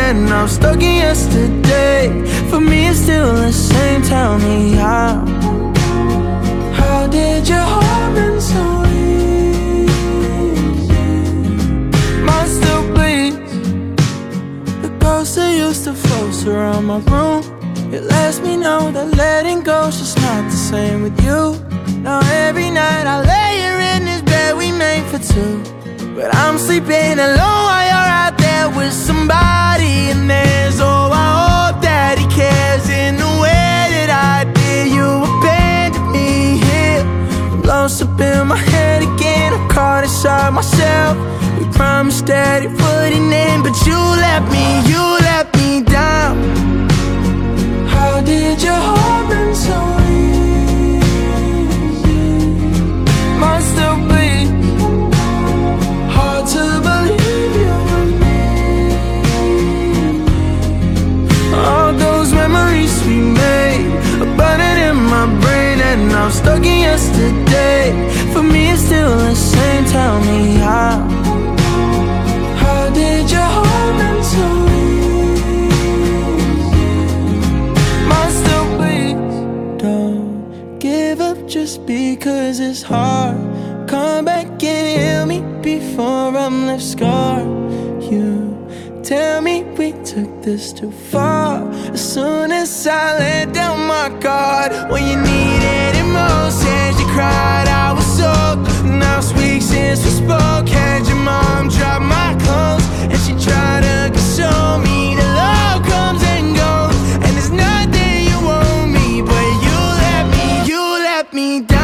and I'm stuck in yesterday. For me it's still the same, tell me how did your heart been so easy? Mine still bleeds. The ghost that used to float around my room, it lets me know that letting go's just not the same with you. Now every night I lay here in this bed we made for two, but I'm sleeping alone while you're out there with somebody. And there's, oh, I hope that he cares in the way that I did. You abandoned me here. I'm lost up in my head again, I'm caught inside myself. We promised that it wouldn't end, but you let me down. How did your heart been so easy? Mine still bleeds. Hard to believe you were me. All those memories we made are burning in my brain, and I'm stuck in yesterday. For me it's still the same, tell me how did your heart been so easy? Mine still bleeds. Don't give up just because it's hard. Come back and heal me before I'm left scarred. You tell me we took this too far. As soon as I let down my guard, when you needed it most, said you cried, I was soaked. Now it's weeks since we spoke. Had your mom drop my clothes, and she tried to console me. The love comes and goes, and there's nothing you owe me, but you let me down.